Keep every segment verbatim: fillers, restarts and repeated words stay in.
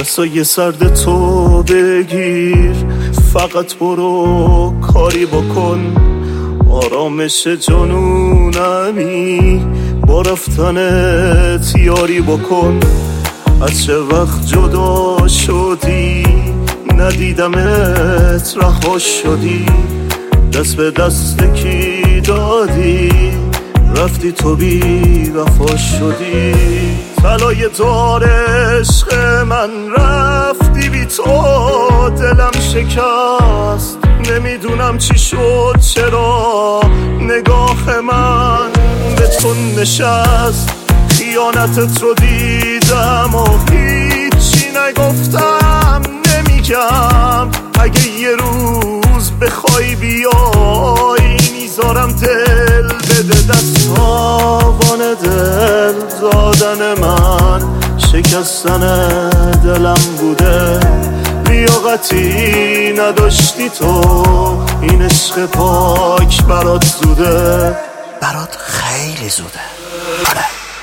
دستای سرد تو بگیر، فقط برو کاری بکن. آرامش جنونمی با رفتنت یاری بکن. از چه وقت جدا شدی ندیدمت، رها شدی. دست به دست کی دادی، رفتی تو بی وفا شدی. طلای دار عشق من رفتی بی تو، دلم شکست. نمیدونم چی شد، چرا نگاه من به تو نشست. خیانتت رو دیدم و هیچی نگفتم. نمیگم اگه یه روز بخوای بیای، میذارم دل بده دست. تاوان دل دادن من شکستن دلم بوده. لیاقتی نداشتی تو، این عشق پاک برات زوده. برات خیلی زوده. آره.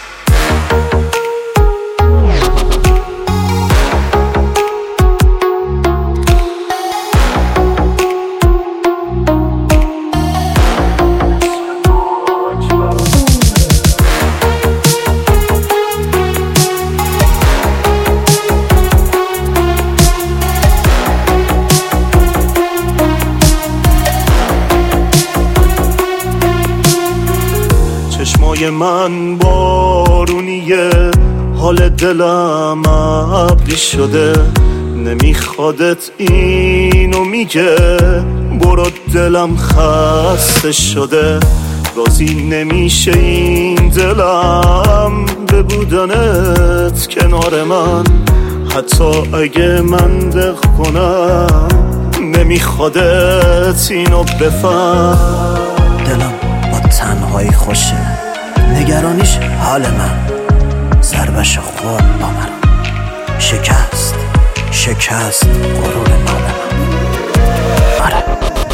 چشمای من بارونیه، حال دلم ابری شده. نمیخوادت اینو میگه، برو دلم خسته شده. راضی نمیشه این دلم به بودنت کنار من. حتی اگه من دق کنم نمیخوادت اینو بفهم. دلم با تنهایی خوشه، نگرانیش حال من. ضربش خورد با من، شکست شکست غرور مال من. آره.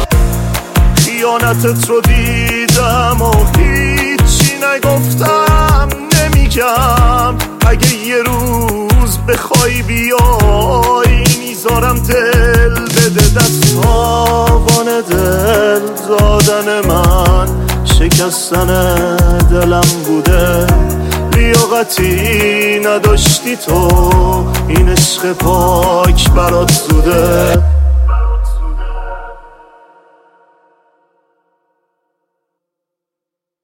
خیانتت رو دیدم و هیچی نگفتم. نمیگم اگه یه روز بخوای بیای، میذارم دل بده دست. تاوان دل دادن من شکستن دلم بوده. لیاقتی نداشتی تو، این عشق پاک برات زوده.